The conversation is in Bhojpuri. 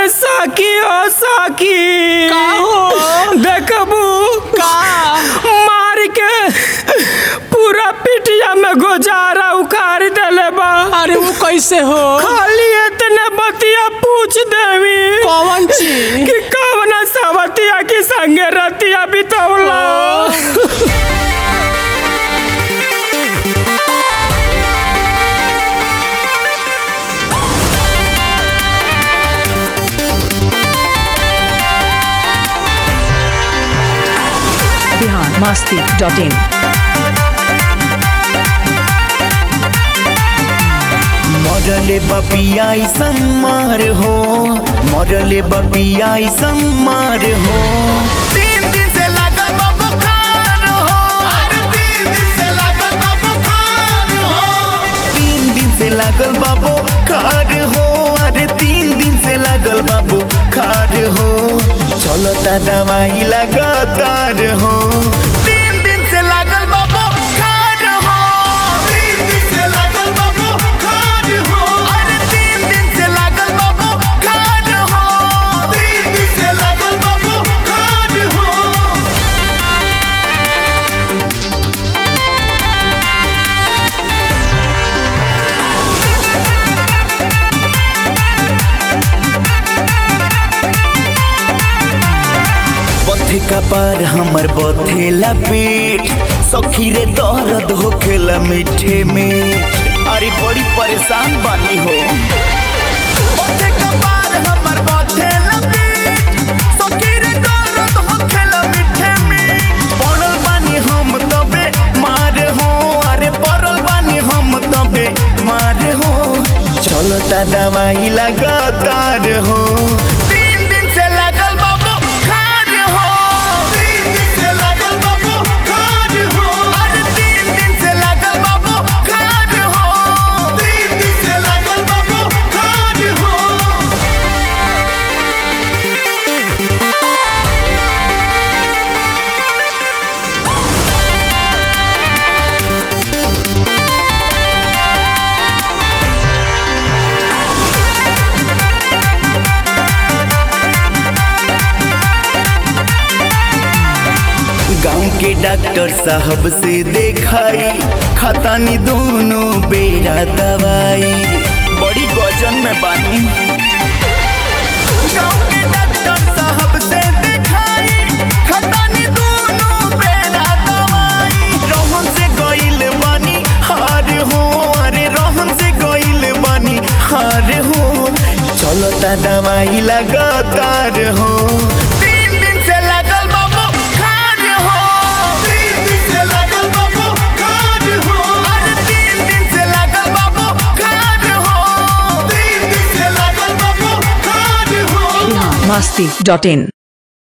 साकी ओ साकी का हो देखबू का मार के पूरा पिटिया में गोजारा उखाड़ देले बा। अरे वो कैसे हो खाली इतने बतिया पूछ देवी कौन चीज कि कौन सवतिया की संगे रतिया बितौला। biharmasti.in मरले बपिया संमार हो, मरले बपिया संमार हो। 3 दिन से लागल बा बुखार हो, अरे 3 दिन से लागल बा बुखार हो। 3 दिन से लागल बा बुखार हो, अरे 3 दिन से लागल बा बुखार हो। चलता दवाई लगातार हो। 3 दिन से लागल बा बुखार हो, 3 दिन से लागल बा बुखार हो, अरे 3 दिन से लागल बा बुखार हो, 3 दिन से लागल बा बुखार हो। बथे का पार हमर बथेला पेट, सखी रे दर्द होखेला मीठे में। अरे बड़ी परेशान बानी हो। बथे का पार हमर बथेला पेट, सखी रे दर्द होखेला मीठे में। पड़ल बानी हम तबे मार हो, अरे पड़ल बानी हम तबे मार हो। चलता दवाई लगातार हो। 3 दिन से लागल बा बुखार हो, 3 दिन से लागल बा बुखार हो, अरे 3 दिन से लागल बा बुखार हो, 3 दिन से लागल बा बुखार हो। गाँव के डॉक्टर साहब से देखाई, खतानी दोनों बेरा दवाई। बड़ी गजन में बानी। गाँव के डॉक्टर साहब से देखाई, खतानी दोनों बेरा दवाई। रोहन से गइल बानी हार हो, अरे रोहन से गइल बानी हार हो। चलता दवाई लगातार हो। 3 दिन से लागल बा बुखार हो, 3 दिन से लागल बा बुखार हो, अरे 3 दिन से लागल बा बुखार हो, 3 दिन से लागल बा बुखार हो। biharmasti.in